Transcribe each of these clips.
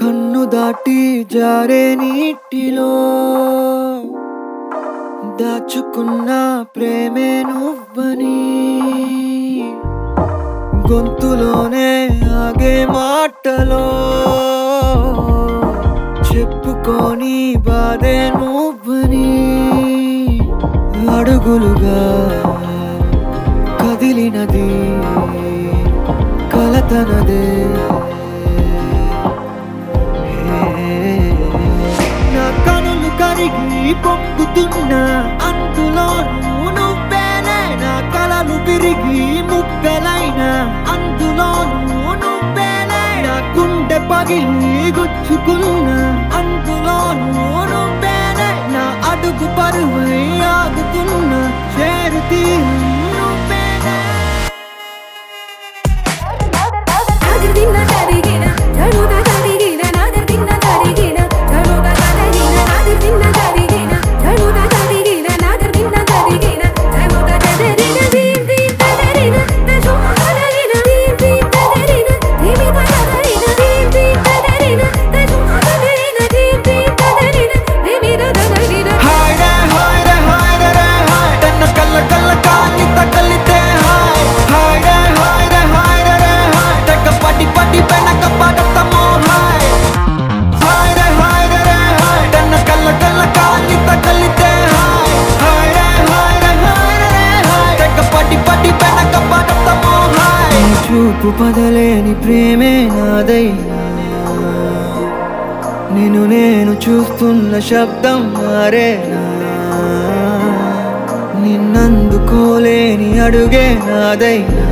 కన్ను దాటి జారే నీటిలో దాచుకున్న ప్రేమే నువ్వని గొంతులోనే ఆగే మాటలో చెప్పుకొని బాధే నువ్వని అడుగులుగా కదిలినది కలతనదే నా కనులు కరిగి పొంగుతున్నా అందులోనూ నువ్వేనే నా కలలు విరిగి ముప్పెలైనా అందులోనూ నువ్వేనే నా గుండె పగిలి గుచ్చుకున్నా అందులోనూ నువ్వేనే నా అడుగు పరువై ఆగుతున్నా చేరుతీ నువ్వేనే చూపు పదలేని ప్రేమే నాదైనా నేను చూస్తున్న శబ్దం మారేనా నిన్నందుకోలేని అడుగే నాదైనా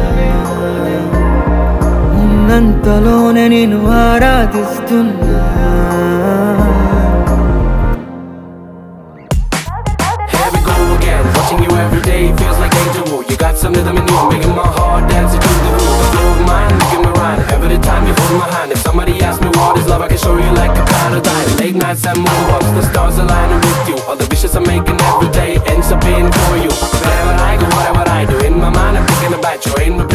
ఉన్నంతలోనే నేను ఆరాధిస్తున్నా Watching you every day feels like deja vu. You got some rhythm in you, making my heart dance to the groove. The flow of mine, making me rhyme. Every time you hold my hand, if somebody asks me what is love, I can show you like a paradise. Late nights and moonwalks, the stars aligning with you. All the wishes I'm making every day ends up being for you. Wherever I go, whatever I do, in my mind I'm thinking about you. Ain't no